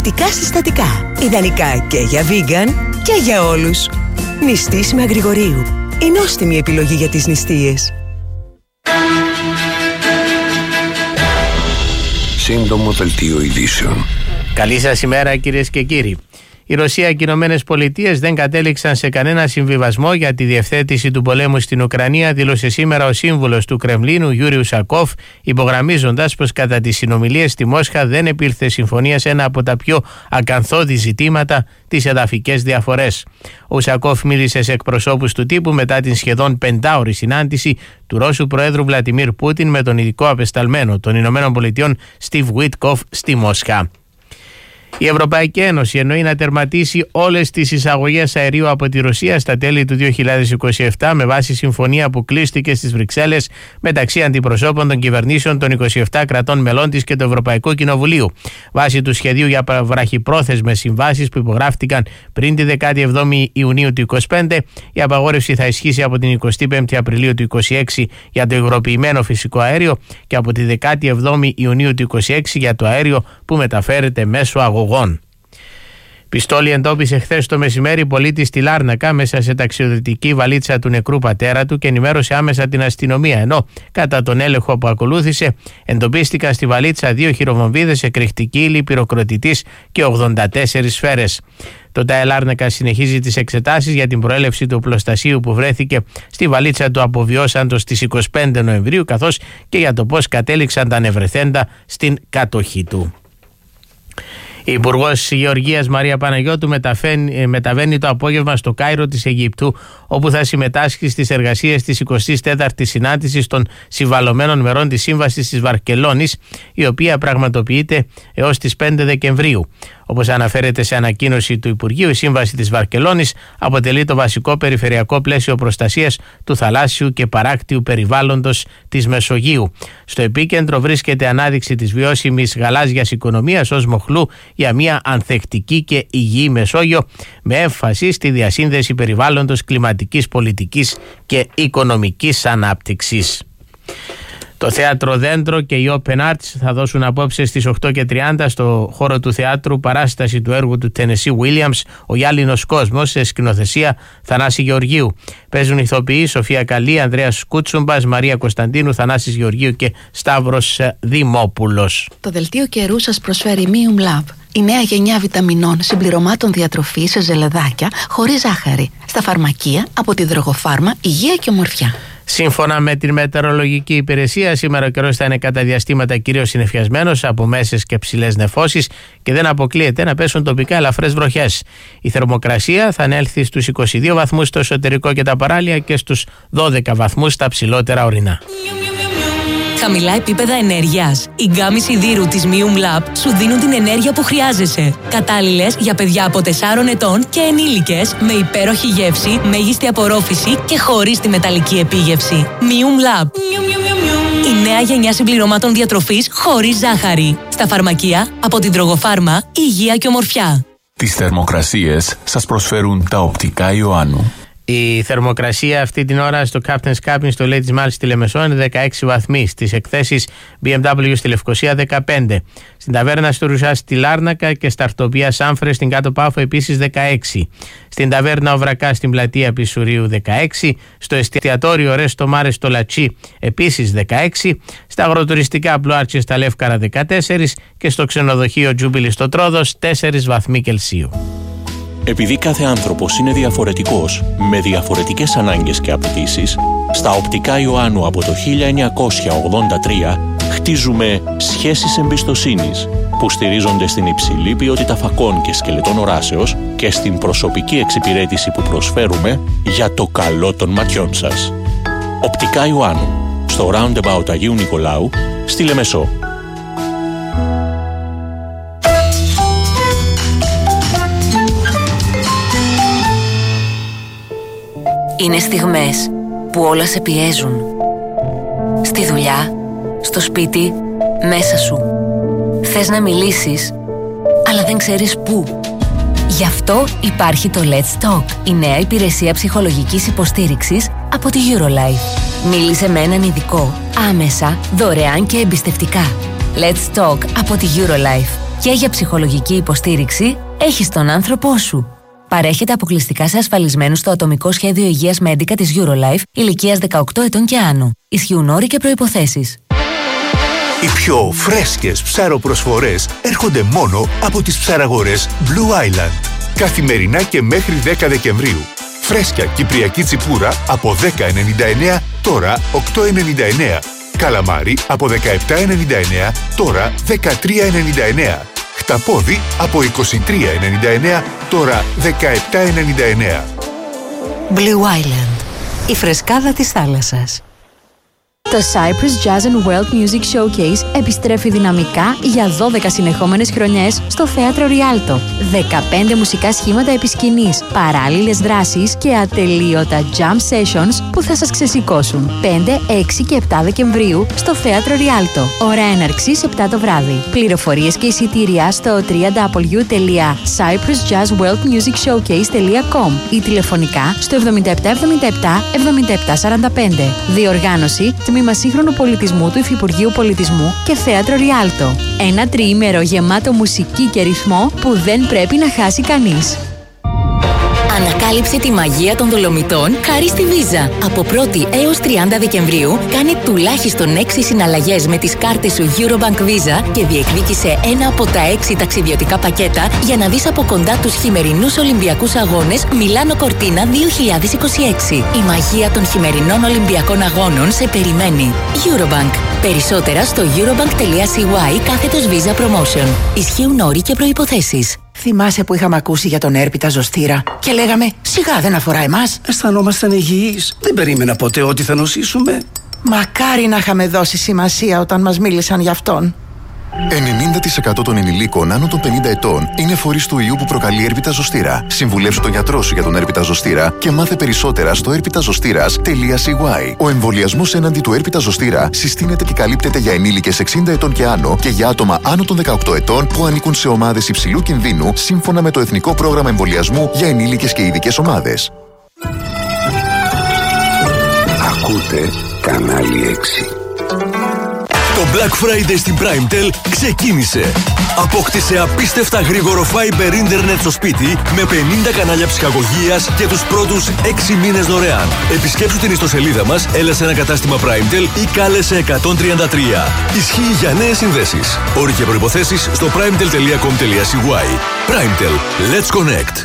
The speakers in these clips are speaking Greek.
Νηστικά συστατικά. Ιδανικά και για vegan και για όλους. Νηστίσιμα Γρηγορίου. Η νόστιμη επιλογή για τις νηστείες. Σύντομο δελτίο ειδήσεων. Καλή σας ημέρα, κυρίες και κύριοι. Η Ρωσία και οι Ηνωμένες Πολιτείες δεν κατέληξαν σε κανένα συμβιβασμό για τη διευθέτηση του πολέμου στην Ουκρανία, δήλωσε σήμερα ο σύμβουλος του Κρεμλίνου Γιούρι Ουσακόφ, υπογραμμίζοντας πως κατά τις συνομιλίες στη Μόσχα δεν επήλθε συμφωνία σε ένα από τα πιο ακαθόδη ζητήματα, τις εδαφικές διαφορές. Ο Ουσακόφ μίλησε σε εκπροσώπους του τύπου μετά την σχεδόν 5ωρη συνάντηση του Ρώσου Προέδρου Βλαντιμίρ Πούτιν με τον ειδικό απεσταλμένο των Ηνωμένων Πολιτειών Στιβ Γουίτκοφ στη Μόσχα. Η Ευρωπαϊκή Ένωση εννοεί να τερματίσει όλες τις εισαγωγές αερίου από τη Ρωσία στα τέλη του 2027 με βάση συμφωνία που κλείστηκε στις Βρυξέλλες μεταξύ αντιπροσώπων των κυβερνήσεων των 27 κρατών μελών της και του Ευρωπαϊκού Κοινοβουλίου. Βάσει του σχεδίου για βραχυπρόθεσμες συμβάσεις που υπογράφτηκαν πριν τη 17η Ιουνίου του 2025, η απαγόρευση θα ισχύσει από την 25η Απριλίου του 2026 για το υγροποιημένο φυσικό αέριο και από τη 17η Ιουνίου του 2026 για το αέριο που μεταφέρεται μέσω αγωγών. Πιστόλι εντόπισε χθες το μεσημέρι πολίτη στη Λάρνακα μέσα σε ταξιδιωτική βαλίτσα του νεκρού πατέρα του και ενημέρωσε άμεσα την αστυνομία. Ενώ κατά τον έλεγχο που ακολούθησε εντοπίστηκαν στη βαλίτσα 2 χειροβομβίδες, εκρηκτική ύλη, πυροκροτητής και 84 σφαίρες. Το ΤΑΕ Λάρνακα συνεχίζει τις εξετάσεις για την προέλευση του οπλοστασίου που βρέθηκε στη βαλίτσα του αποβιώσαντος στις 25 Νοεμβρίου, καθώς και για το πώς κατέληξαν τα νευρεθέντα στην κατοχή του. Η Υπουργός Γεωργίας Μαρία Παναγιώτου μεταβαίνει το απόγευμα στο Κάιρο της Αιγύπτου, όπου θα συμμετάσχει στις εργασίες της 24ης συνάντησης των συμβαλωμένων μερών της Σύμβασης της Βαρκελόνης, η οποία πραγματοποιείται έως τις 5 Δεκεμβρίου. Όπως αναφέρεται σε ανακοίνωση του Υπουργείου, η Σύμβαση της Βαρκελόνης αποτελεί το βασικό περιφερειακό πλαίσιο προστασίας του θαλάσσιου και παράκτιου περιβάλλοντος της Μεσογείου. Στο επίκεντρο βρίσκεται ανάδειξη της βιώσιμης γαλάζιας οικονομίας ως μοχλού για μια ανθεκτική και υγιή Μεσόγειο, με έμφαση στη διασύνδεση περιβάλλοντος, κλιματικής πολιτικής και οικονομικής ανάπτυξης. Το Θέατρο Δέντρο και η Open Arts θα δώσουν απόψε στις 8:30 στο χώρο του θεάτρου παράσταση του έργου του Tennessee Williams «Ο Γυάλινος Κόσμος» σε σκηνοθεσία Θανάση Γεωργίου. Παίζουν ηθοποιοί Σοφία Καλή, Ανδρέας Κούτσουμπας, Μαρία Κωνσταντίνου, Θανάσης Γεωργίου και Σταύρος Δημόπουλος. Το δελτίο καιρού σας προσφέρει Mium Lab. Η νέα γενιά βιταμινών συμπληρωμάτων διατροφής σε ζελεδάκια χωρίς ζάχαρη. Στα φαρμακεία από τη Δρογοφάρμα, υγεία και ομορφιά. Σύμφωνα με την μετεωρολογική υπηρεσία, σήμερα ο καιρός θα είναι κατά διαστήματα κυρίως συννεφιασμένος από μέσες και ψηλές νεφώσεις και δεν αποκλείεται να πέσουν τοπικά ελαφρές βροχές. Η θερμοκρασία θα ανέλθει στους 22 βαθμούς στο εσωτερικό και τα παράλια και στους 12 βαθμούς στα ψηλότερα ορεινά. Χαμηλά επίπεδα ενέργειας. Οι γκάμοι σιδήρου της Mium Lab σου δίνουν την ενέργεια που χρειάζεσαι. Κατάλληλες για παιδιά από 4 ετών και ενήλικες, με υπέροχη γεύση, μέγιστη απορρόφηση και χωρίς τη μεταλλική επίγευση. Mium Lab. Η νέα γενιά συμπληρωμάτων διατροφής χωρίς ζάχαρη. Στα φαρμακεία από την Δρογοφάρμα, υγεία και ομορφιά. Τις θερμοκρασίες σας προσφέρουν τα οπτικά Ιωάννου. Η θερμοκρασία αυτή την ώρα στο Captain's Cabin στο Ladies Mall στη Λεμεσό είναι 16 βαθμοί. Στις εκθέσεις BMW στη Λευκοσία 15. Στην ταβέρνα στο Ρουσά στη Λάρνακα και στα Αρτοπία Σάμφρε στην Κάτω Πάφο επίσης 16. Στην ταβέρνα Οβρακά στην πλατεία Πισουρίου 16. Στο εστιατόριο Ρέστο Μάρε στο Λατσί επίσης 16. Στα αγροτουριστικά Πλουάρτσι στα Λεύκαρα 14. Και στο ξενοδοχείο Τζούμπιλι στο Τρόδος 4 βαθμοί Κελσίου. Επειδή κάθε άνθρωπος είναι διαφορετικός, με διαφορετικές ανάγκες και απαιτήσεις, στα οπτικά Ιωάννου από το 1983 χτίζουμε σχέσεις εμπιστοσύνης που στηρίζονται στην υψηλή ποιότητα φακών και σκελετών οράσεως και στην προσωπική εξυπηρέτηση που προσφέρουμε για το καλό των ματιών σας. Οπτικά Ιωάννου, στο Roundabout Αγίου Νικολάου, στη Λεμεσό. Είναι στιγμές που όλα σε πιέζουν. Στη δουλειά, στο σπίτι, μέσα σου. Θες να μιλήσεις, αλλά δεν ξέρεις πού. Γι' αυτό υπάρχει το Let's Talk, η νέα υπηρεσία ψυχολογικής υποστήριξης από τη Eurolife. Μίλησε με έναν ειδικό, άμεσα, δωρεάν και εμπιστευτικά. Let's Talk από τη Eurolife. και για ψυχολογική υποστήριξη έχεις τον άνθρωπό σου. Παρέχεται αποκλειστικά σε ασφαλισμένους στο ατομικό σχέδιο υγείας Medica της Eurolife ηλικίας 18 ετών και άνω. Ισχύουν όροι και προϋποθέσεις. Οι πιο φρέσκες ψαροπροσφορές έρχονται μόνο από τις ψαραγορές Blue Island. Καθημερινά και μέχρι 10 Δεκεμβρίου. Φρέσκια κυπριακή τσιπούρα από 10,99 τώρα 8,99. Καλαμάρι από 17,99 τώρα 13,99. Χταπόδι από 23,99 τώρα 17,99. Blue Island. Η φρεσκάδα της θάλασσας. Το Cyprus Jazz and World Music Showcase επιστρέφει δυναμικά για 12 συνεχόμενες χρονιές στο Θέατρο Ριάλτο. 15 μουσικά σχήματα επί σκηνής, παράλληλες δράσεις και ατελείωτα jam sessions που θα σας ξεσηκώσουν. 5, 6 και 7 Δεκεμβρίου στο Θέατρο Ριάλτο. Ώρα έναρξης 7 το βράδυ. Πληροφορίες και εισιτήρια στο www.cyprusjazzworldmusicshowcase.com ή τηλεφωνικά στο 7777 7745. Διοργάνωση Τμήμα Σύγχρονου Πολιτισμού του Υφυπουργείου Πολιτισμού και Θέατρο Ριάλτο. Ένα τριήμερο γεμάτο μουσική και ρυθμό που δεν πρέπει να χάσει κανείς. Ανακάλυψε τη μαγεία των Δολομητών χάρη στη Visa. Από 1η έως 30 Δεκεμβρίου κάνε τουλάχιστον 6 συναλλαγές με τις κάρτες σου Eurobank Visa και διεκδίκησε ένα από τα 6 ταξιδιωτικά πακέτα για να δεις από κοντά τους χειμερινούς Ολυμπιακούς Αγώνες Μιλάνο Κορτίνα 2026. Η μαγεία των χειμερινών Ολυμπιακών Αγώνων σε περιμένει. Eurobank. Περισσότερα στο eurobank.cy/Visa Promotion. Ισχύουν όροι και προϋποθέσεις. Θυμάσαι που είχαμε ακούσει για τον έρπιτα ζωστήρα και λέγαμε σιγά δεν αφορά εμάς. Αισθανόμασταν υγιείς. Δεν περίμενα ποτέ ότι θα νοσήσουμε. Μακάρι να είχαμε δώσει σημασία όταν μας μίλησαν γι' αυτόν. 90% των ενηλίκων άνω των 50 ετών είναι φορείς του ιού που προκαλεί έρπιτα ζωστήρα. Συμβουλέψου τον γιατρό σου για τον έρπιτα ζωστήρα και μάθε περισσότερα στο erpitazostira.cy. Ο εμβολιασμός έναντι του έρπιτα ζωστήρα συστήνεται και καλύπτεται για ενήλικες 60 ετών και άνω και για άτομα άνω των 18 ετών που ανήκουν σε ομάδες υψηλού κινδύνου σύμφωνα με το Εθνικό Πρόγραμμα Εμβολιασμού για ενήλικες και ειδικές ομάδες. Ακούτε κανάλι 6. Το Black Friday στην PrimeTel ξεκίνησε. Απόκτησε απίστευτα γρήγορο Fiber Internet στο σπίτι με 50 κανάλια ψυχαγωγίας και τους πρώτους 6 μήνες δωρεάν. Επισκέψου την ιστοσελίδα μας, έλα σε ένα κατάστημα PrimeTel ή κάλεσε 133. Ισχύει για νέες συνδέσεις. Όροι και προϋποθέσεις στο primetel.com.cy. PrimeTel. Let's connect.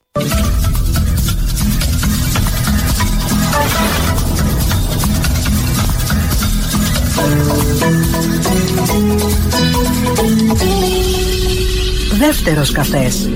Δεύτερος καφές.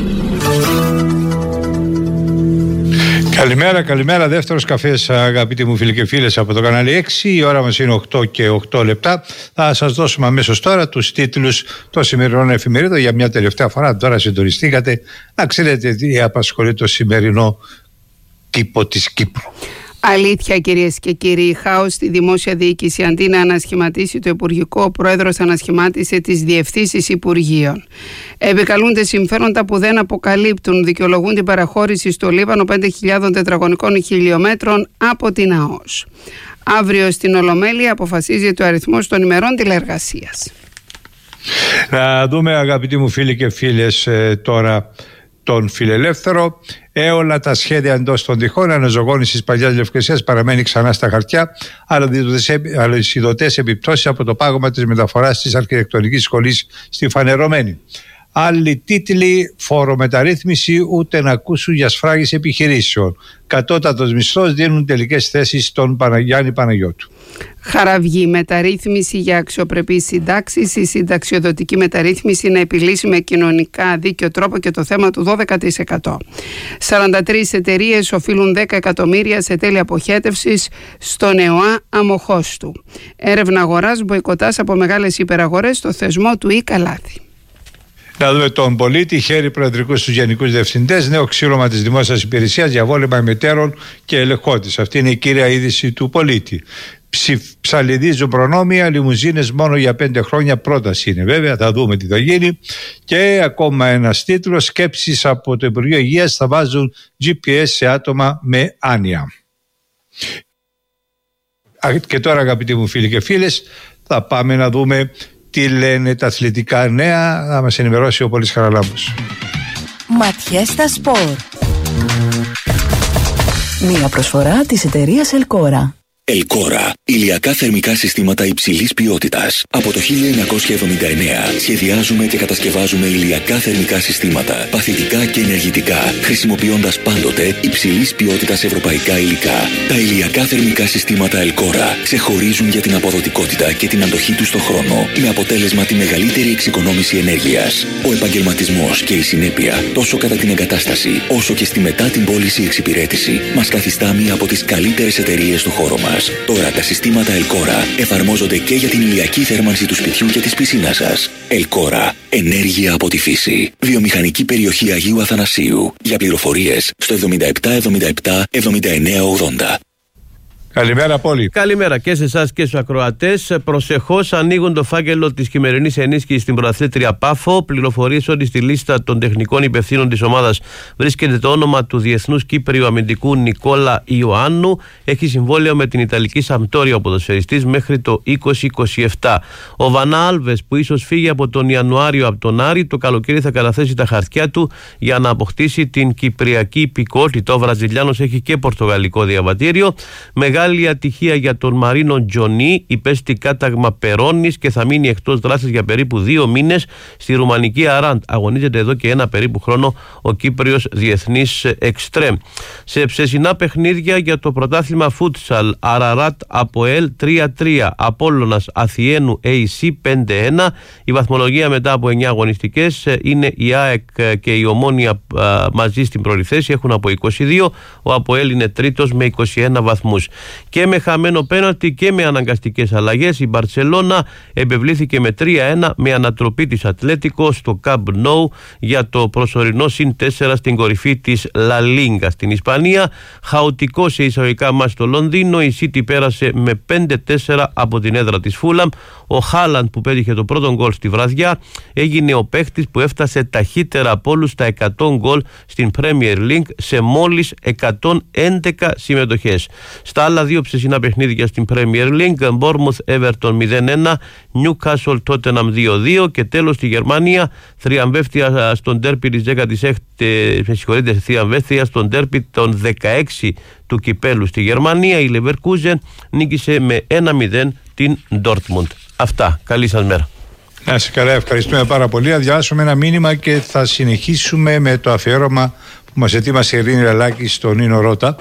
Καλημέρα, δεύτερος καφές αγαπητοί μου φίλοι και φίλες από το κανάλι 6. Η ώρα μας είναι 8 και 8 λεπτά. Θα σας δώσουμε αμέσως τώρα τους τίτλους των σημερινών εφημερίδων για μια τελευταία φορά. Τώρα συντονιστήκατε να ξέρετε τι απασχολεί το σημερινό τύπο της Κύπρου. Αλήθεια, κυρίες και κύριοι, χάος στη δημόσια διοίκηση. Αντί να ανασχηματίσει το Υπουργικό, ο Πρόεδρος ανασχημάτισε τις διευθύνσεις Υπουργείων. Επικαλούνται συμφέροντα που δεν αποκαλύπτουν. Δικαιολογούν την παραχώρηση στο Λίβανο 5.000 τετραγωνικών χιλιόμετρων από την ΑΟΣ. Αύριο στην Ολομέλεια αποφασίζεται ο αριθμός των ημερών τηλεεργασίας. Να δούμε, αγαπητοί μου φίλοι και φίλες, τώρα τον Φιλελεύθερο. Όλα τα σχέδια εντός των τυχών αναζωογόνησης παλιάς Λευκωσίας παραμένει ξανά στα χαρτιά, αλλά ειδωτές επιπτώσεις από το πάγωμα της μεταφοράς της αρχιτεκτονικής σχολής στη Φανερωμένη. Άλλοι τίτλοι: φόρο μεταρρύθμιση, ούτε να ακούσουν για σφράγιση επιχειρήσεων. Κατώτατος μισθός, δίνουν τελικές θέσεις στον Γιάννη Παναγιώτου. Χαραυγή, μεταρρύθμιση για αξιοπρεπείς συντάξεις. Η συνταξιοδοτική μεταρρύθμιση να επιλύσει με κοινωνικά δίκαιο τρόπο και το θέμα του 12%. 43 εταιρείες οφείλουν 10 εκατομμύρια σε τέλη αποχέτευσης στον ΕΟΑ Αμοχώστου. Έρευνα αγοράς, μποϊκοτάς από μεγάλες υπεραγορές στο θεσμό του Ι-Καλάθη. Να δούμε τον πολίτη. Χέρι προεδρικού στους γενικούς διευθυντές. Νέο ξύλωμα της δημόσιας υπηρεσίας για βόλεμα μετέρων και ελεγχότης. Αυτή είναι η κύρια είδηση του πολίτη. Ψαλιδίζουν προνόμια, λιμουζίνες μόνο για 5 χρόνια. Πρόταση είναι βέβαια, θα δούμε τι θα γίνει. Και ακόμα ένας τίτλος: σκέψεις από το Υπουργείο Υγείας θα βάζουν GPS σε άτομα με άνοια. Και τώρα, αγαπητοί μου φίλοι και φίλες, θα πάμε να δούμε τι λένε τα αθλητικά νέα, θα μας ενημερώσει ο Πολύς Χαραλάμπους. Ματιές στα σπορ. Μία προσφορά της εταιρείας Ελκόρα. Ελκόρα. Ηλιακά θερμικά συστήματα υψηλής ποιότητας. Από το 1979 σχεδιάζουμε και κατασκευάζουμε ηλιακά θερμικά συστήματα, παθητικά και ενεργητικά, χρησιμοποιώντας πάντοτε υψηλής ποιότητας ευρωπαϊκά υλικά. Τα ηλιακά θερμικά συστήματα Ελκόρα ξεχωρίζουν για την αποδοτικότητα και την αντοχή τους στον χρόνο, με αποτέλεσμα τη μεγαλύτερη εξοικονόμηση ενέργειας. Ο επαγγελματισμός και η συνέπεια, τόσο κατά την εγκατάσταση, όσο και στη μετά την πώληση εξυπηρέτηση, μας καθιστά μία από τις καλύτερες εταιρείες στο χώρο μας. Τώρα τα συστήματα Ελκόρα εφαρμόζονται και για την ηλιακή θέρμανση του σπιτιού και της πισίνας σας. Ελκόρα. Ενέργεια από τη φύση. Βιομηχανική περιοχή Αγίου Αθανασίου. Για πληροφορίες στο 7777 7980. Καλημέρα, Πόλη. Καλημέρα και σε εσάς και στους ακροατές. Προσεχώς ανοίγουν το φάκελο της χειμερινής ενίσχυσης στην πρωταθλήτρια Πάφο. Πληροφορίες ότι στη λίστα των τεχνικών υπευθύνων της ομάδας βρίσκεται το όνομα του Διεθνούς Κύπριου αμυντικού Νικόλα Ιωάννου. Έχει συμβόλαιο με την Ιταλική Σαμπτόρια ο ποδοσφαιριστής μέχρι το 2027. Ο Βανά Άλβες, που ίσως φύγει από τον Ιανουάριο από τον Άρη, το καλοκαίρι θα καταθέσει τα χαρτιά του για να αποκτήσει την κυπριακή υπηκότητα. Ο Βραζιλιάνος έχει και πορτογαλικό διαβατήριο. Μεγάλη ατυχία για τον Μαρίνο Τζονί, υπέστη κάταγμα περώνης και θα μείνει εκτός δράσης για περίπου 2 μήνες στη ρουμανική Αράντ. Αγωνίζεται εδώ και ένα περίπου χρόνο ο Κύπριος διεθνής εξτρέμ. Σε ψεσινά παιχνίδια για το πρωτάθλημα φούτσαλ, Αραράτ Αποέλ 3-3, Απόλλωνας Αθιένου AC 5-1. Η βαθμολογία μετά από 9 αγωνιστικές είναι η ΑΕΚ και η Ομόνοια μαζί στην πρώτη θέση, έχουν από 22. Ο Αποέλ είναι τρίτος με 21 βαθμούς. Και με χαμένο πέναλτι και με αναγκαστικές αλλαγές η Μπαρσελόνα επευλήθηκε με 3-1 με ανατροπή της Ατλέτικο στο Camp Nou για το προσωρινό συν 4 στην κορυφή της La Liga. Στην Ισπανία, χαοτικό σε εισαγωγικά μάτς στο Λονδίνο, η City πέρασε με 5-4 από την έδρα της Φούλαμ. Ο Χάλαντ, που πέτυχε το πρώτο γκολ στη βραδιά, έγινε ο παίχτης που έφτασε ταχύτερα από όλους στα 100 γκολ στην Premier League σε μόλις 111 συμμετοχές. Στα άλλα δύο ψεσινά παιχνίδια στην Premier League, Bournemouth Everton 0-1, Newcastle Tottenham 2-2 και τέλος στη Γερμανία, θριαμβεύτεια στον ντέρπι της 16ης, θριαμβεύτεια στον ντέρπι των 16 του κυπέλου στη Γερμανία. Η Leverkusen νίκησε με 1-0 την Dortmund. Αυτά. Καλή σας μέρα. Να είσαι καλά, ευχαριστούμε πάρα πολύ. Θα διαβάσουμε ένα μήνυμα και θα συνεχίσουμε με το αφιέρωμα που μας ετοίμασε η Ειρήνη Λαλάκη στον Νίνο Ρώτα.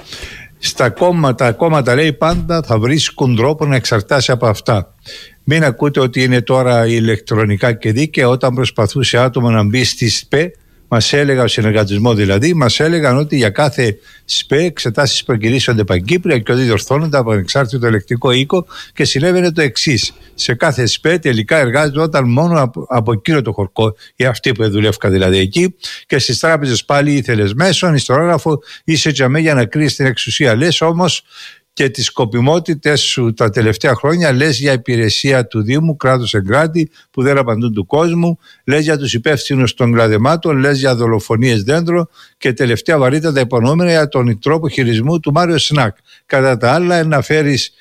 Τα κόμματα λέει πάντα θα βρίσκουν τρόπο να εξαρτάσει από αυτά. Μην ακούτε ότι είναι τώρα ηλεκτρονικά και δίκαια. Όταν προσπαθούσε άτομο να μπει στη ΣΠΕ, μας έλεγαν, ο συνεργατισμό δηλαδή, μας έλεγαν ότι για κάθε ΣΠΕ εξετάσεις προκυρήσονται παγκύπρια και ότι διορθώνονται από ανεξάρτητο ελεκτικό οίκο και συνέβαινε το εξής. Σε κάθε ΣΠΕ τελικά εργάζονταν μόνο από εκείνο το χορκό, ή αυτοί που δουλεύκαν δηλαδή εκεί, και στις τράπεζες πάλι ήθελες μέσον, ιστρόγραφο, είσαι τζαμέ για να κρίνεις την εξουσία. Λες όμως και τις σκοπιμότητες σου τα τελευταία χρόνια, λες για υπηρεσία του Δήμου, κράτος εγκράτη που δεν απαντούν του κόσμου, λες για τους υπεύθυνους των κλαδεμάτων, λες για δολοφονίες δέντρο και τελευταία βαρύτατα υπονοούμενα για τον τρόπο χειρισμού του Μάριο Σνακ. Κατά τα άλλα, να φέρεις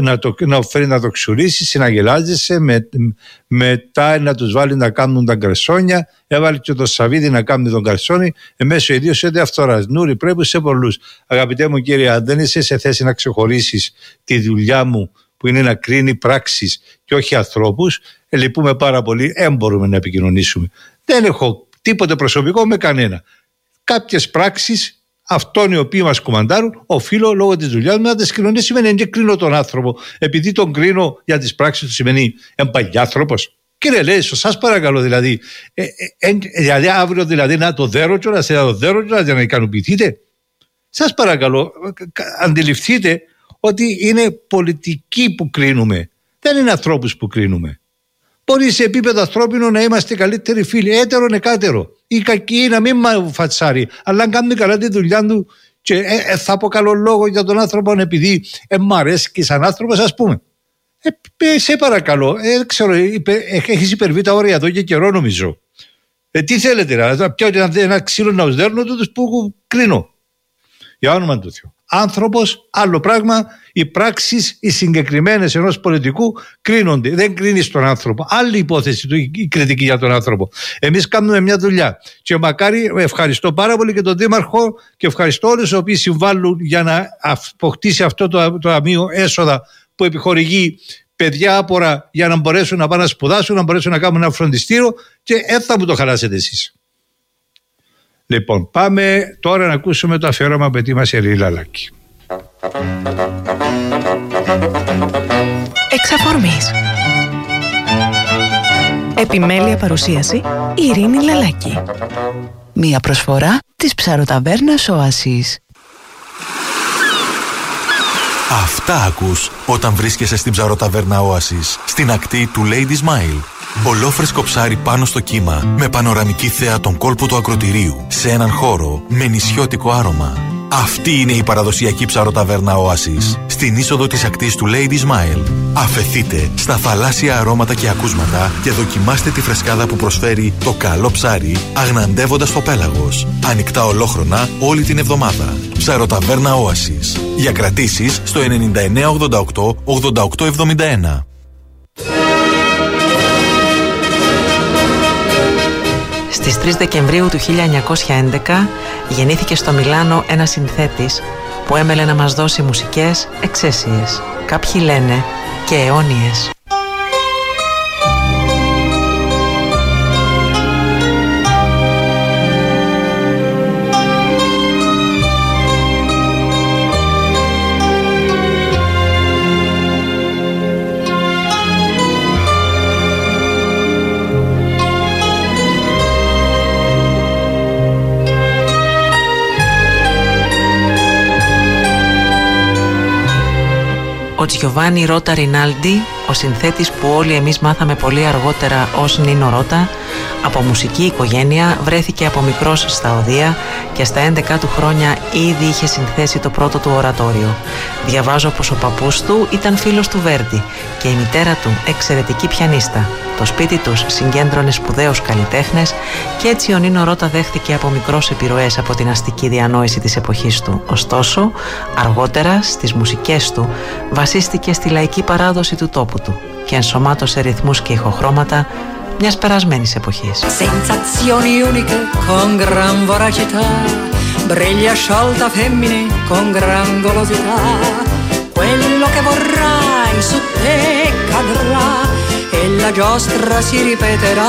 να το ξουρίσει, συναγελάζεσαι, μετά να τους βάλει να κάνουν τα γκαρσόνια. Έβαλε και το Σαββίδι να κάνει τον γκαρσόνι. Εμέσω ιδίως ότι αυτοράς. Νούρι, πρέπει σε πολλούς. Αγαπητέ μου κύριε, αν δεν είσαι σε θέση να ξεχωρίσεις τη δουλειά μου, που είναι να κρίνει πράξεις και όχι ανθρώπους, λυπούμε πάρα πολύ. Μπορούμε να επικοινωνήσουμε. Δεν έχω τίποτε προσωπικό με κανένα. Κάποιες πράξεις, αυτόν οι οποίοι μας κομμαντάρουν, οφείλω λόγω της δουλειάς μου να τις κρίνω. Δεν σημαίνει ότι κρίνω τον άνθρωπο επειδή τον κρίνω για τις πράξεις του, σημαίνει εμπαγιάνθρωπος. Κύριε Λέησο, σας παρακαλώ δηλαδή, δηλαδή αύριο δηλαδή να το δέρω κιόλας, για να ικανοποιηθείτε. Σας παρακαλώ, αντιληφθείτε ότι είναι πολιτικοί που κρίνουμε, δεν είναι ανθρώπους που κρίνουμε. Μπορεί σε επίπεδο ανθρώπινο να είμαστε καλύτεροι φίλοι, έτερο εκάτερο, ή κακοί να μην φατσάρει, αλλά αν κάνει καλά τη δουλειά του και θα πω καλό λόγο για τον άνθρωπο επειδή μ' αρέσει και σαν άνθρωπος, ας πούμε. Σε παρακαλώ, ξέρω, έχεις υπερβεί τα όρια εδώ και καιρό νομίζω. Τι θέλετε, να πιάω ένα ξύλο να οσδέρνω τους που κρίνω. Για όνομα του Θεού. άνθρωπος, άλλο πράγμα οι πράξεις, οι συγκεκριμένες ενός πολιτικού κρίνονται. Δεν κρίνεις τον άνθρωπο. Άλλη υπόθεση η κριτική για τον άνθρωπο. Εμείς κάνουμε μια δουλειά και μακάρι, ευχαριστώ πάρα πολύ και τον Δήμαρχο και ευχαριστώ όλους οι οποίοι συμβάλλουν για να αποκτήσει αυτό το ταμείο έσοδα που επιχορηγεί παιδιά άπορα για να μπορέσουν να πάνε να σπουδάσουν, να μπορέσουν να κάνουν ένα φροντιστήριο, και θα μου το χαλάσετε εσείς. Λοιπόν, πάμε τώρα να ακούσουμε το αφιέρωμα που ετοίμασε η Ειρήνη Λαλάκη. Εξαφορμής. Επιμέλεια παρουσίαση η Ειρήνη Λαλάκη. Μία προσφορά της ψαροταβέρνας Όασης. Αυτά ακούς όταν βρίσκεσαι στην ψαροταβέρνα Όασης, στην ακτή του Lady Smile. Ολόφρεσκο ψάρι πάνω στο κύμα, με πανοραμική θέα τον κόλπο του ακροτηρίου, σε έναν χώρο με νησιώτικο άρωμα. Αυτή είναι η παραδοσιακή ψαροταβέρνα Όασης, στην είσοδο της ακτής του Lady Smile. Αφεθείτε στα θαλάσσια αρώματα και ακούσματα και δοκιμάστε τη φρεσκάδα που προσφέρει το καλό ψάρι, αγναντεύοντας το πέλαγος. Ανοιχτά ολόχρονα όλη την εβδομάδα. Ψαροταβέρνα Όασης. Για κρατήσεις στο 9988 8871. Στις 3 Δεκεμβρίου του 1911 γεννήθηκε στο Μιλάνο ένας συνθέτης που έμελε να μας δώσει μουσικές εξαίσιες, κάποιοι λένε και αιώνιες. Ο Τζιοβάνι Ρώτα Ρινάλντι, ο συνθέτης που όλοι εμείς μάθαμε πολύ αργότερα ως Νίνο Ρώτα, από μουσική οικογένεια, βρέθηκε από μικρός στα οδεία και στα 11 του χρόνια ήδη είχε συνθέσει το πρώτο του ορατόριο. Διαβάζω πως ο παππούς του ήταν φίλος του Βέρντι και η μητέρα του εξαιρετική πιανίστα. Το σπίτι τους συγκέντρωνε σπουδαίους καλλιτέχνες και έτσι ο Νίνο Ρώτα δέχτηκε από μικρός επιρροές από την αστική διανόηση της εποχής του. Ωστόσο, αργότερα στις μουσικές του βασίστηκε στη λαϊκή παράδοση του τόπου του και ενσωμάτωσε ρυθμούς και ηχοχρώματα μιας περασμένης εποχής. Sensazioni uniche con gran voracità, briglia sciolta femmine con gran golosità, quello che vorrai su te cadrà e la giostra si ripeterà.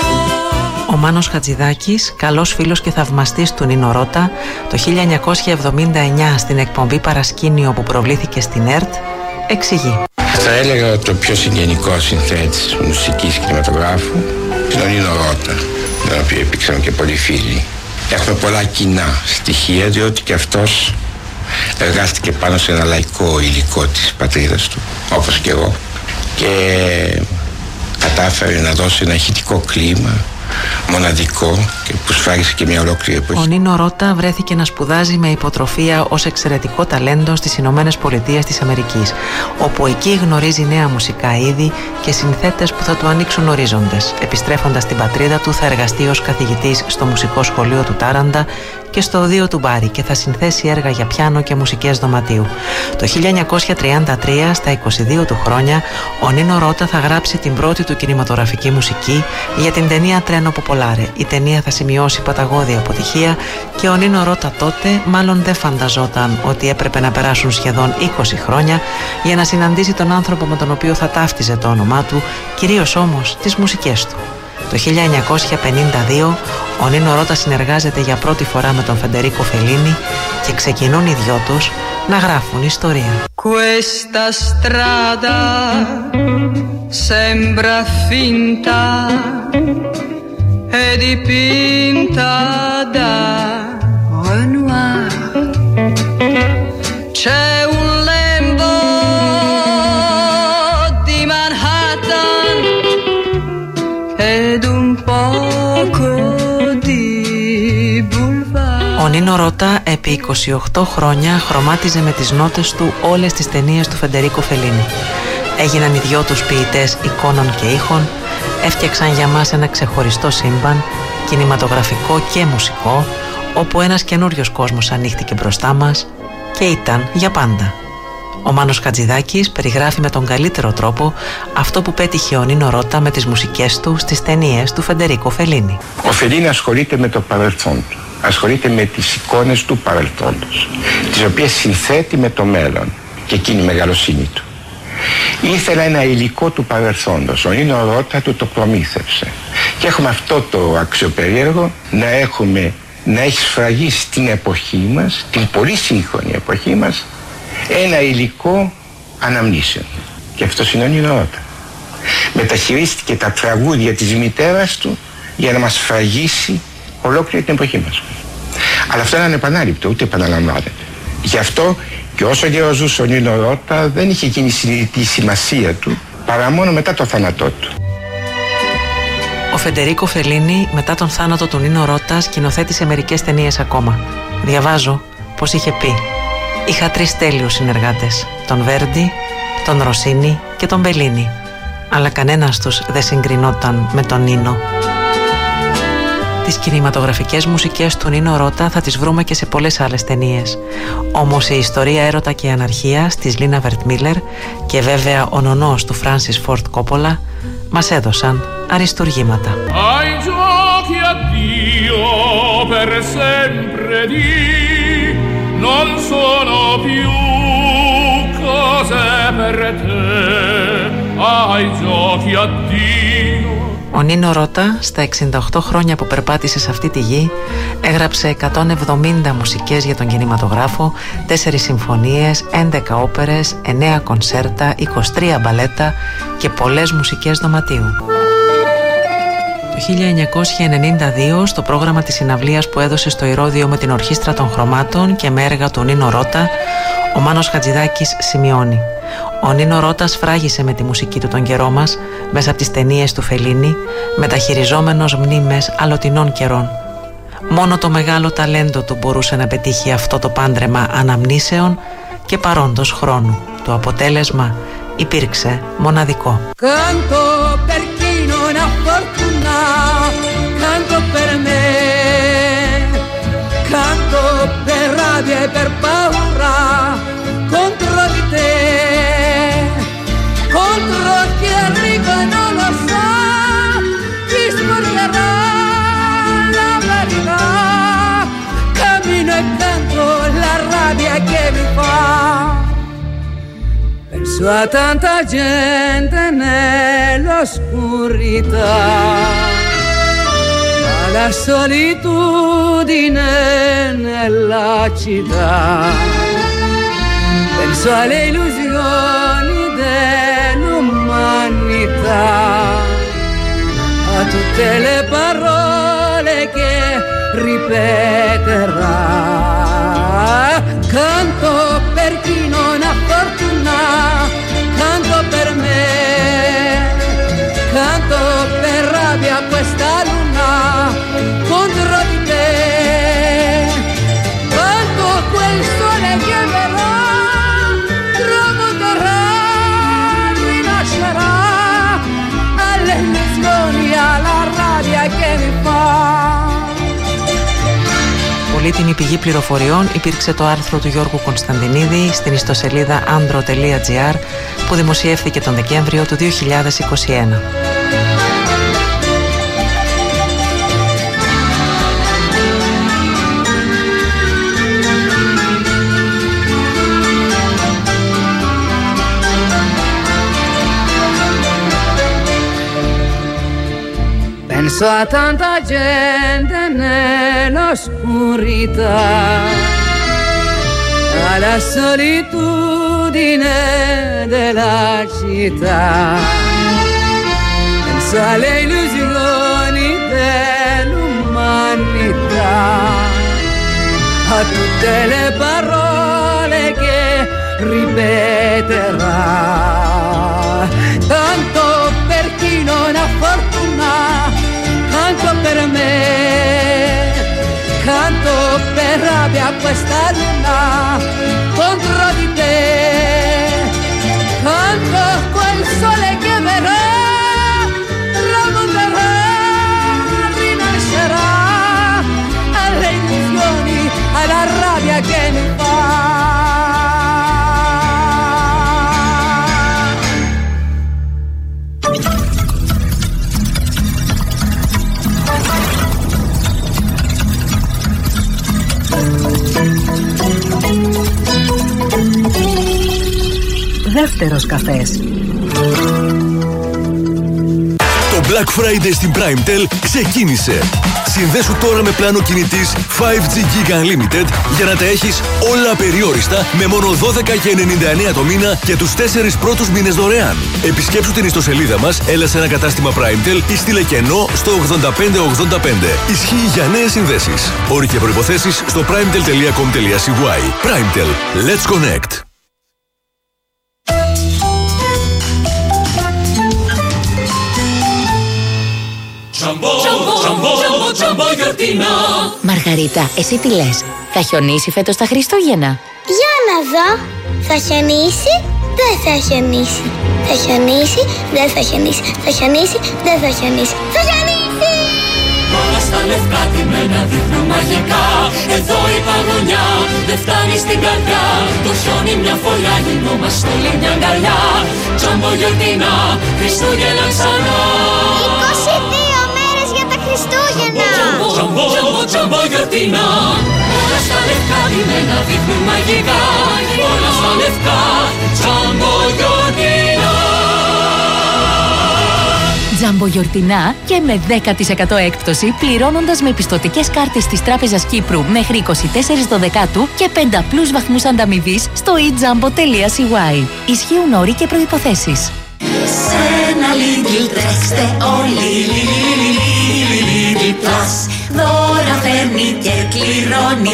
Ο Μάνος Χατζηδάκης, καλός φίλος και θαυμαστής του Νίνο Ρώτα, το 1979 στην εκπομπή Παρασκήνιο που προβλήθηκε στην ΕΡΤ, εξηγεί. Θα έλεγα το πιο συγγενικό συνθέτης μουσικής κινηματογράφου είναι ο Νίνο Ρώτα, τον οποίο υπήρξαν και πολλοί φίλοι. Έχουμε πολλά κοινά στοιχεία, διότι και αυτός εργάστηκε πάνω σε ένα λαϊκό υλικό της πατρίδας του, όπως και εγώ, και κατάφερε να δώσει ένα ηχητικό κλίμα μοναδικό και που σφάγισε και μια ολόκληρη εποχή. Ο Νίνο Ρώτα βρέθηκε να σπουδάζει με υποτροφία ως εξαιρετικό ταλέντο στις Ηνωμένες Πολιτείες της Αμερικής, όπου εκεί γνωρίζει νέα μουσικά είδη και συνθέτες που θα του ανοίξουν ορίζοντες. Επιστρέφοντας στην πατρίδα του, θα εργαστεί ως καθηγητής στο μουσικό σχολείο του Τάραντα και στο οδείο του Μπάρι και θα συνθέσει έργα για πιάνο και μουσικές δωματίου. Το 1933, στα 22 του χρόνια, ο Νίνο Ρώτα θα γράψει την πρώτη του κινηματογραφική μουσική για την ταινία Τρένο Ποπολάρε. Η ταινία θα σημειώσει παταγώδη αποτυχία και ο Νίνο Ρώτα τότε μάλλον δεν φανταζόταν ότι έπρεπε να περάσουν σχεδόν 20 χρόνια για να συναντήσει τον άνθρωπο με τον οποίο θα ταύτιζε το όνομά του, κυρίως όμως τις μουσικές του. Το 1952 ο Νίνο Ρώτα συνεργάζεται για πρώτη φορά με τον Φεντερίκο Φελίνι και ξεκινούν οι δυο τους να γράφουν ιστορία. Questa strada sembra finta e dipinta da Renoir. C'è un lembo di Manhattan ed un poco di boulevard. Ο Νίνο Ρώτα επί 28 χρόνια χρωμάτιζε με τις νότες του όλες τις ταινίες του Φεντερίκο Φελίνι. Έγιναν οι δυο τους ποιητές εικόνων και ήχων, έφτιαξαν για μας ένα ξεχωριστό σύμπαν, κινηματογραφικό και μουσικό, όπου ένας καινούριος κόσμος ανοίχτηκε μπροστά μας και ήταν για πάντα. Ο Μάνος Χατζηδάκης περιγράφει με τον καλύτερο τρόπο αυτό που πέτυχε ο Νίνο Ρώτα με τις μουσικές του στις ταινίες του Φεντερίκο Φελίνι. Ο Φελίνι ασχολείται με το παρελθόν του, ασχολείται με τις εικόνες του παρελθόντος, τις οποίες συνθέτει με το μέλλον, και εκείνη η μεγαλοσύνη του. Ήθελα ένα υλικό του παρελθόντος, ο Νίνο Ρώτα του το προμήθευσε, και έχουμε αυτό το αξιοπερίεργο να έχει σφραγίσει στην εποχή μας, την πολύ σύγχρονη εποχή μας, ένα υλικό αναμνήσεων. Και αυτός είναι ο Νίνο Ρώτα. Μεταχειρίστηκε τα τραγούδια της μητέρας του για να μας σφραγίσει ολόκληρη την εποχή μας. Αλλά αυτό είναι ανεπανάληπτο, ούτε επαναλαμβάνεται. Γι' αυτό και όσο καιρό ζούσε ο Νίνο Ρώτα δεν είχε γίνει συνειδητή η σημασία του παρά μόνο μετά το θάνατό του. Ο Φεντερίκο Φελίνι μετά τον θάνατο του Νίνο Ρώτα σκηνοθέτησε μερικές ταινίες ακόμα. Διαβάζω πως είχε πει: «Είχα 3 τέλειους συνεργάτες, τον Βέρντι, τον Ροσίνι και τον Μπελίνι, αλλά κανένας τους δεν συγκρινόταν με τον Νίνο». Τις κινηματογραφικές μουσικές του Νίνο Ρώτα θα τις βρούμε και σε πολλές άλλες ταινίες. Όμως η ιστορία έρωτα και αναρχίας της Λίνα Βερτμίλερ και βέβαια ο νονός του Φράνσις Φόρτ Κόπολα μας έδωσαν αριστουργήματα. Ai giochi addio per sempre di non sono più cose per te. Ai giochi addio. Ο Νίνο Ρώτα στα 68 χρόνια που περπάτησε σε αυτή τη γη έγραψε 170 μουσικές για τον κινηματογράφο, 4 συμφωνίες, 11 όπερες, 9 κονσέρτα, 23 μπαλέτα και πολλές μουσικές δωματίου. Το 1992, στο πρόγραμμα της συναυλίας που έδωσε στο Ηρώδειο με την Ορχήστρα των Χρωμάτων και με έργα του Νίνο Ρώτα, ο Μάνος Χατζηδάκης σημειώνει: «Ο Νίνο Ρώτα σφράγισε με τη μουσική του τον καιρό μας, μέσα από τις ταινίες του Φελίνι, μεταχειριζόμενος μνήμες αλλοτινών καιρών. Μόνο το μεγάλο ταλέντο του μπορούσε να πετύχει αυτό το πάντρεμα αναμνήσεων και παρόντος χρόνου. Το αποτέλεσμα υπήρξε μοναδικό». Canto per chi non ha fortuna, canto per me, canto per rabbia e per paura, contro di te, contro chi è ricco e non lo sa, chi sporgerà la verità, cammino e canto la rabbia che mi fa. Penso a tanta gente nell'oscurità, alla solitudine nella città. Penso alle illusioni dell'umanità, a tutte le parole che ripeterà. Canto per chi non ha fortuna, canto per me, canto per rabbia questa luna contro di te, canto quel sole che verrà, tramonterà, rinascerà, alle illusioni, alla rabbia che mi fa. Πολύτιμη πηγή πληροφοριών υπήρξε το άρθρο του Γιώργου Κωνσταντινίδη στην ιστοσελίδα andro.gr που δημοσιεύθηκε τον Δεκέμβριο του 2021. Penso a tanta gente nell'oscurità, alla solitudine della città. Penso alle illusioni dell'umanità, a tutte le parole che ripeterà. Tanto per chi non ha fortuna, canto per me, canto per rabbia questa luna contro di te, canto quel sole che verrà, tramonterà, rinascerà, alle illusioni, alla rabbia che mi fa. δεύτερος καφές. Το Black Friday στην PrimeTel ξεκίνησε. Συνδέσου τώρα με πλάνο κινητής 5G Giga Unlimited για να τα έχεις όλα απεριόριστα με μόνο 12,99 το μήνα και τους 4 πρώτους μήνες δωρεάν. Επισκέψου την ιστοσελίδα μας, έλα σε ένα κατάστημα PrimeTel ή στείλε κενό στο 8585. Ισχύει για νέες συνδέσεις. Όροι και προϋποθέσεις στο primetel.com.cy. PrimeTel. Let's connect. Μαργαρίτα, εσύ τι λες? Θα χιονίσει φέτος τα Χριστούγεννα? Για να δω. Θα χιονίσει, δεν θα χιονίσει. Θα χιονίσει, δεν θα χιονίσει. Θα χιονίσει, δεν θα χιονίσει. Θα χιονίσει! Όλα στα λευκά τιμένα δείχνουν μαγικά. Εδώ η παγωνιά δεν φτάνει στην καρδιά. Το χιόνι μια φωλιά, γινόμαστε όλοι μια αγκαλιά. Τζάμπο γιορτινά, Χριστούγεννα ξανά. 22 μέρες για τα Χριστούγεννα. Τζάμπο γιορτινά. Όλα στα λευκά τιμένα δείχνουν μαγικά. Όλα στα λευκά, τζάμπο γιορτινά. Τζάμπο γιορτινά και με 10% έκπτωση πληρώνοντας με πιστωτικές κάρτες της Τράπεζας Κύπρου μέχρι 24 Δεκάτου και 5 απλούς βαθμούς ανταμοιβής στο eJambo.cy. Ισχύουν όροι και προϋποθέσεις. Σε ένα Lidl τρέξτε όλοι. Lidl Plus. Δώρα φέρνει και κληρώνει.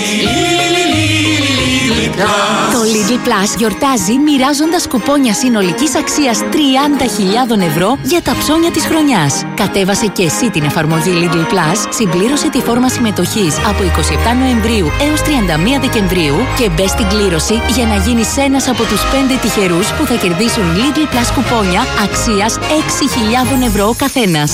Το Lidl Plus γιορτάζει μοιράζοντας κουπόνια συνολικής αξίας 30.000 ευρώ για τα ψώνια της χρονιάς. Κατέβασε και εσύ την εφαρμογή Lidl Plus, συμπλήρωσε τη φόρμα συμμετοχής από 27 Νοεμβρίου έως 31 Δεκεμβρίου και μπες στην κλήρωση για να γίνεις ένας από τους 5 τυχερούς που θα κερδίσουν Lidl Plus κουπόνια αξίας 6.000 ευρώ ο καθένας.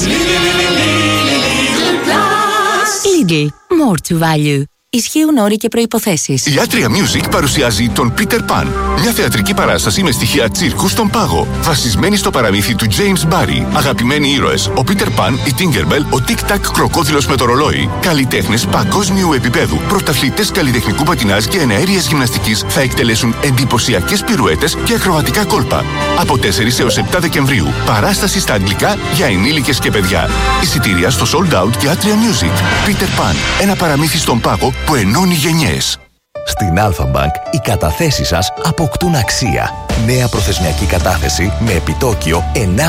Lidl. More to value. Ισχύουν όροι και προϋποθέσεις. Η Atria Music παρουσιάζει τον Peter Pan. Μια θεατρική παράσταση με στοιχεία τσίρκου στον πάγο. Βασισμένη στο παραμύθι του James Barrie. Αγαπημένοι ήρωες, ο Peter Pan, η Tinkerbell, ο Tic Tac κροκόδιλος με το ρολόι. Καλλιτέχνες παγκόσμιου επίπεδου. Πρωταθλητές καλλιτεχνικού πατινάζ και εναέριας γυμναστικής θα εκτελέσουν εντυπωσιακές πυρουέτες και ακροβατικά κόλπα. Από 4 έως 7 Δεκεμβρίου. Παράσταση στα αγγλικά για ενήλικες και παιδιά. Εισιτήρια στο Sold Out και Atria Music. Peter Pan. Ένα παραμύθι στον πάγο που ενώνει γενιές. Στην Alpha Bank οι καταθέσεις σας αποκτούν αξία. Νέα προθεσμιακή κατάθεση με επιτόκιο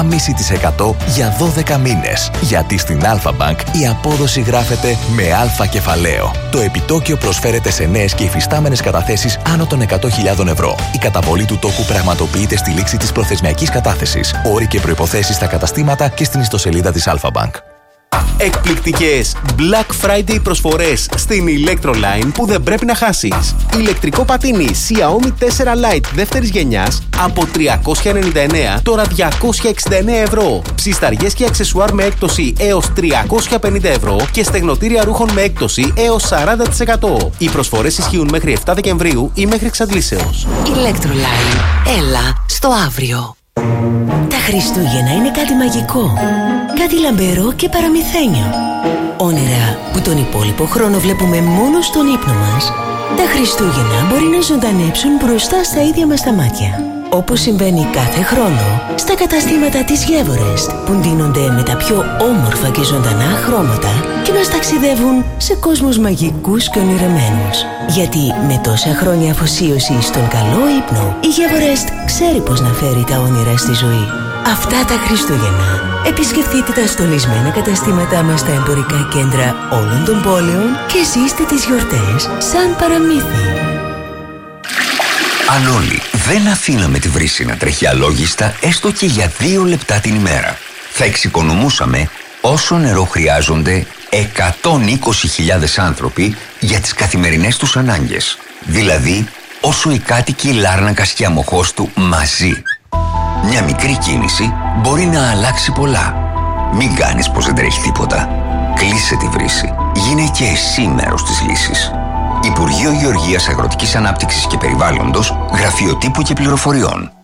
1,5% για 12 μήνες. Γιατί στην Alpha Bank η απόδοση γράφεται με αλφα κεφαλαίο. Το επιτόκιο προσφέρεται σε νέες και υφιστάμενες καταθέσεις άνω των 100.000 ευρώ. Η καταβολή του τόκου πραγματοποιείται στη λήξη της προθεσμιακής κατάθεσης. Όροι και προϋποθέσεις στα καταστήματα και στην ιστοσελίδα της Alpha Bank. Εκπληκτικές Black Friday προσφορές στην Electroline που δεν πρέπει να χάσεις. Ηλεκτρικό πατίνι Xiaomi 4 Lite δεύτερης γενιάς από 399 τώρα 269 ευρώ. Ψισταριές και αξεσουάρ με έκπτωση έως 350 ευρώ και στεγνοτήρια ρούχων με έκπτωση έως 40%. Οι προσφορές ισχύουν μέχρι 7 Δεκεμβρίου ή μέχρι εξαντλήσεως. Electroline. Έλα στο αύριο. Τα Χριστούγεννα είναι κάτι μαγικό, κάτι λαμπερό και παραμυθένιο. Όνειρα που τον υπόλοιπο χρόνο βλέπουμε μόνο στον ύπνο μας. Τα Χριστούγεννα μπορεί να ζωντανέψουν μπροστά στα ίδια μας τα μάτια. Όπως συμβαίνει κάθε χρόνο στα καταστήματα της Everest, που ντύνονται με τα πιο όμορφα και ζωντανά χρώματα και μας ταξιδεύουν σε κόσμους μαγικούς και ονειρεμένους. Γιατί με τόσα χρόνια αφοσίωση στον καλό ύπνο, η Everest ξέρει πώς να φέρει τα όνειρα στη ζωή. Αυτά τα Χριστούγεννα επισκεφτείτε τα στολισμένα καταστήματά μας στα εμπορικά κέντρα όλων των πόλεων και ζήστε τις γιορτές σαν παραμύθι. Αν όλοι δεν αφήναμε τη βρύση να τρέχει αλόγιστα έστω και για 2 λεπτά την ημέρα, θα εξοικονομούσαμε όσο νερό χρειάζονται 120.000 άνθρωποι για τις καθημερινές τους ανάγκες. Δηλαδή, όσο οι κάτοικοι Λάρνακας και Αμοχώστου μαζί. Μια μικρή κίνηση μπορεί να αλλάξει πολλά. Μην κάνεις πως δεν τρέχει τίποτα. Κλείσε τη βρύση. Γίνε και εσύ μέρος της λύσης. Υπουργείο Γεωργίας, Αγροτικής Ανάπτυξης και Περιβάλλοντος, Γραφείο Τύπου και Πληροφοριών.